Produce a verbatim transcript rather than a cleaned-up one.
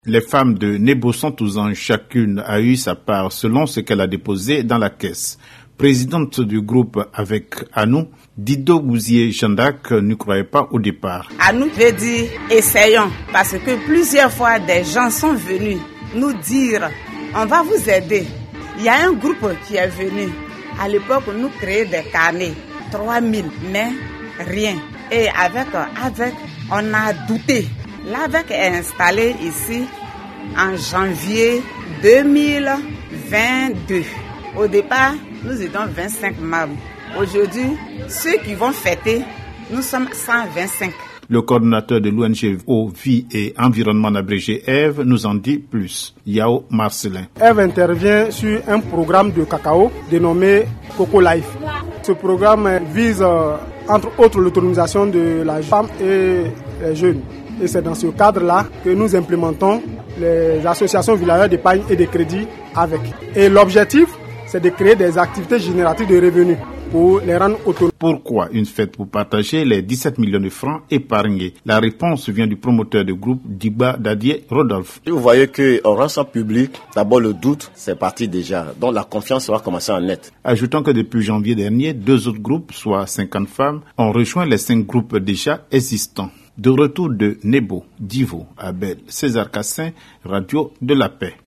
Les femmes de Nebo sont aux anges, chacune a eu sa part selon ce qu'elle a déposé dans la caisse. Présidente du groupe avec Anou, Dido Gouzier Jandak ne croyait pas au départ. Anou veut dire essayons, parce que plusieurs fois des gens sont venus nous dire on va vous aider. Il y a un groupe qui est venu. À l'époque, nous créions des carnets, trois mille, mais rien. Et avec, avec, on a douté. L'A V E C est installé ici en janvier deux mille vingt-deux. Au départ, nous étions vingt-cinq membres. Aujourd'hui, ceux qui vont fêter, nous sommes cent vingt-cinq. Le coordonnateur de l'O N G Eau, Vie et Environnement abrégé Eve nous en dit plus. Yao Marcelin. Eve intervient sur un programme de cacao dénommé Coco Life. Ce programme vise, entre autres, l'autonomisation de la femme et les jeunes. Et c'est dans ce cadre-là que nous implémentons les associations villageoises d'épargne et de crédit avec. Et l'objectif, c'est de créer des activités génératrices de revenus pour les rendre autonomes. Pourquoi une fête pour partager les dix-sept millions de francs épargnés? La réponse vient du promoteur du groupe, Diba Dadier Rodolphe. Vous voyez qu'en rend ça public, d'abord le doute, c'est parti déjà. Donc la confiance va commencer en net. Ajoutons que depuis janvier dernier, deux autres groupes, soit cinquante femmes, ont rejoint les cinq groupes déjà existants. De retour de Nebo, Divo, Abel, César Cassin, Radio de la Paix.